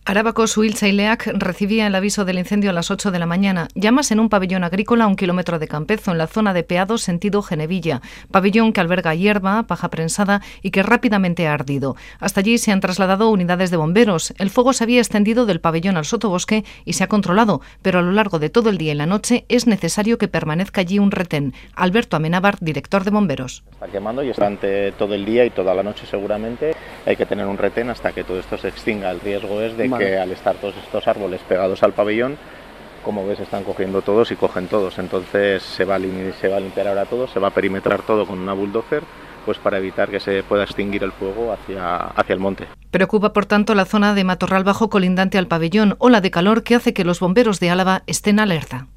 Arabako suhiltzaileak recibía el aviso del incendio a las 8 de la mañana. Llamas en un pabellón agrícola a 1 kilómetro de Campezo, en la zona de Peado, sentido Genevilla. Pabellón que alberga hierba, paja prensada y que rápidamente ha ardido. Hasta allí se han trasladado unidades de bomberos. El fuego se había extendido del pabellón al sotobosque y se ha controlado, pero a lo largo de todo el día y la noche es necesario que permanezca allí un retén. Alberto Amenábar, director de bomberos. Está quemando y durante todo el día y toda la noche seguramente hay que tener un retén hasta que todo esto se extinga. El riesgo es de que al estar todos estos árboles pegados al pabellón, como ves, están cogiendo todos y cogen todos. Entonces se va a limpiar ahora todo, se va a perimetrar todo con una bulldozer, pues para evitar que se pueda extinguir el fuego hacia el monte. Preocupa, por tanto, la zona de matorral bajo colindante al pabellón, ola de calor que hace que los bomberos de Álava estén alerta.